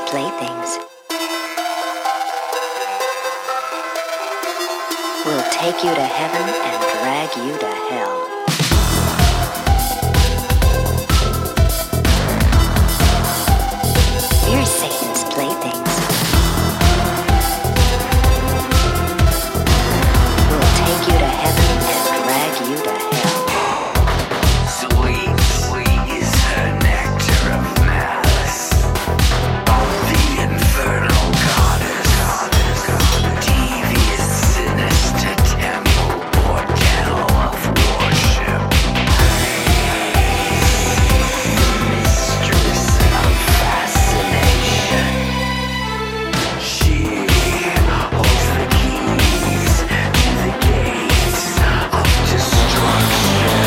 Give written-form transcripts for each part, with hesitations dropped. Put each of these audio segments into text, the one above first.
playthings. We'll take you to heaven and drag you to hell. We're Satan's playthings. We'll take you to heaven and drag you to hell. Sweet, sweet is her nectar of malice. Of the infernal goddess. Devious, sinister temple, bordel of worship. Mistress of fascination. She holds the keys to the gates of destruction.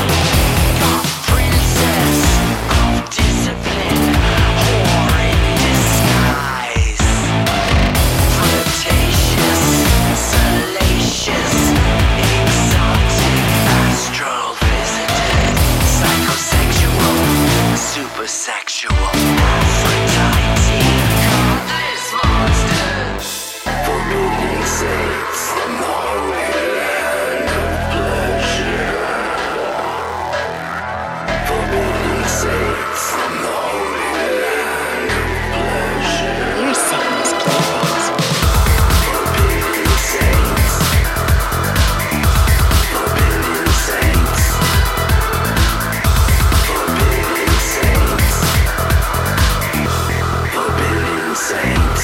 Princess of discipline, whore in disguise. Flirtatious, salacious, exotic, astral visited, psychosexual, supersexual, Aphrodite, godless monsters. Forbidden saints from the holy land of pleasure. Forbidden saints from the holy land of pleasure. We're Satan's playthings. Forbidden saints. Forbidden saints. Forbidden saints. Forbidden saints.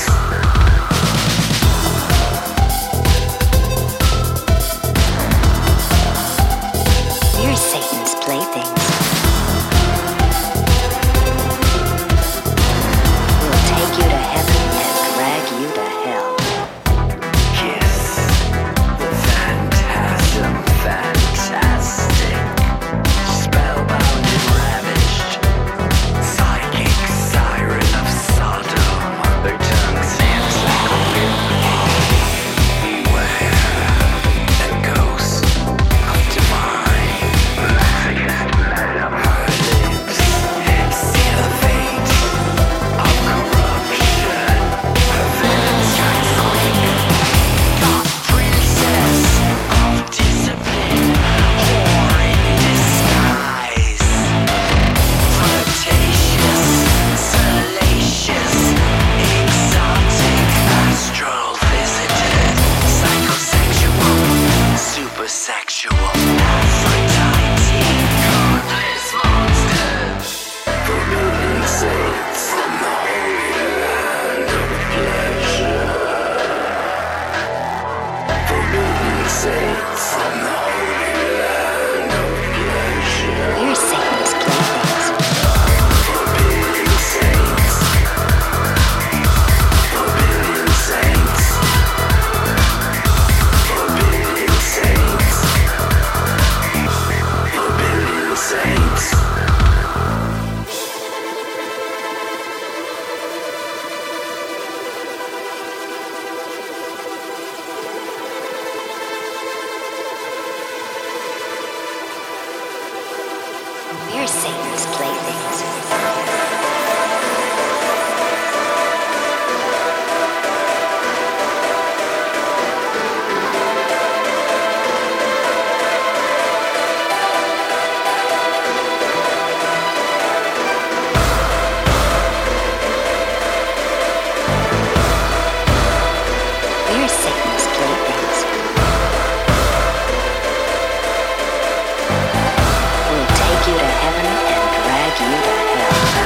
We're Satan's playthings. We'll take you to heaven and drag you to hell. Kiss the phantasm, fantastic, spellbound and ravished, psychic siren of Sodom, their tongues dance like a whip. Beware the ghost of divine magic. Her lips seal the fate of corruption. Her venom strikes quick. Princess of discipline, whore in disguise. Flirtatious, salacious, exotic, astral visited, psychosexual, supersexual, Aphrodite, godless monsters. Forbidden saints from the holy land of pleasure. Forbidden saints from the holy land of pleasure. We're Satan's playthings. Forbidden saints. Forbidden saints. Forbidden saints. Forbidden saints. We're Satan's playthings. We're Satan's playthings. We'll take you to heaven and drag you to hell.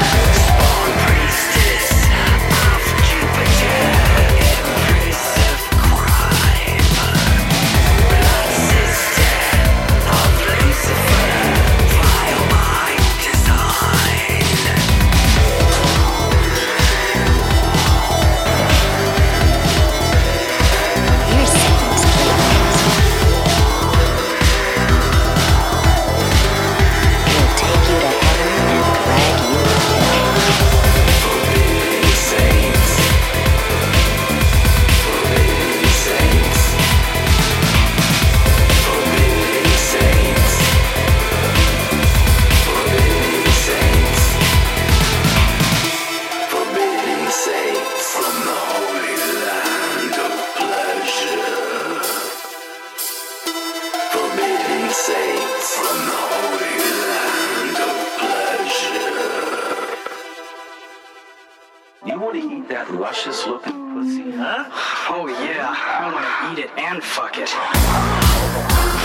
You want to eat that luscious looking pussy, huh? Oh yeah, I want to eat it and fuck it.